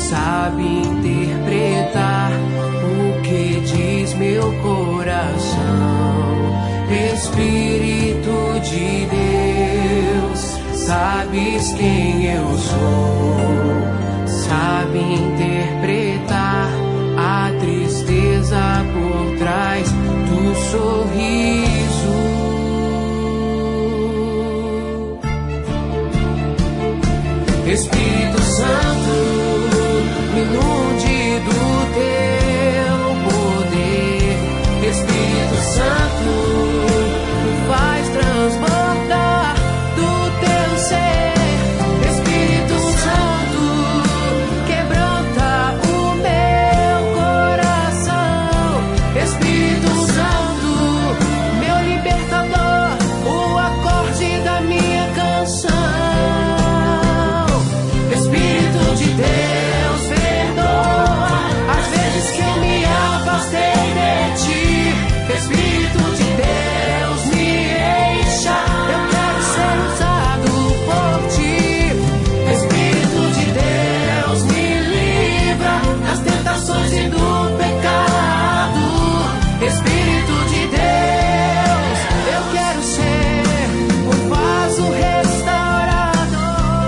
sabe interpretar o que diz meu coração. Espírito de Deus, sabes quem eu sou, sabe interpretar a tristeza por trás do sorriso. Espírito Santo, me inunde do teu poder. Espírito Santo, me faz transbordar do teu ser. Espírito Santo, quebranta o meu coração. Espírito Santo, meu libertador, o acorde da minha canção. Espírito de Deus, perdoa as vezes que eu me afastei de ti. Espírito de Deus, me encha, eu quero ser usado por ti. Espírito de Deus, me livra das tentações e do pecado. Espírito de Deus, eu quero ser um vaso restaurado.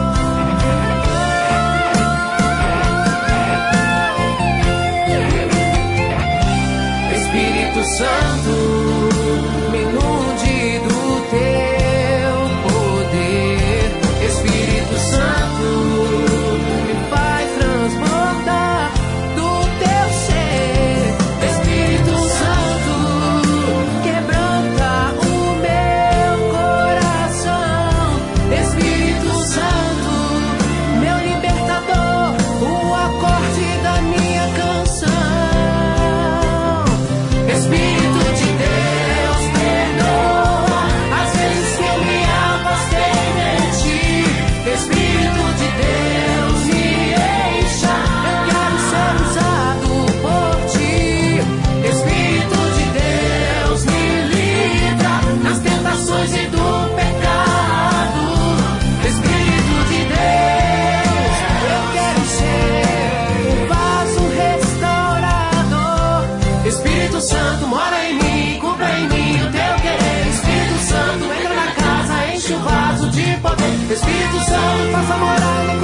Espírito Santo, me inunde do teu poder. Espírito Santo, me faz transbordar do teu ser. Espírito Santo, quebranta o meu coração. Espírito Santo, meu libertador, o acorde da minha canção. Espírito de Deus, perdoa as vezes que eu me afastei de ti. Espírito de Deus, me encha, eu quero ser usado por ti. Espírito de Deus, me livra das tentações e do pecado. Espírito de Deus, eu quero ser um vaso restaurador. Espírito Santo, mora em mim, cumpra em mim o teu querer. Espírito Santo, entra na casa, enche o vaso de poder. Espírito Santo, faça morar no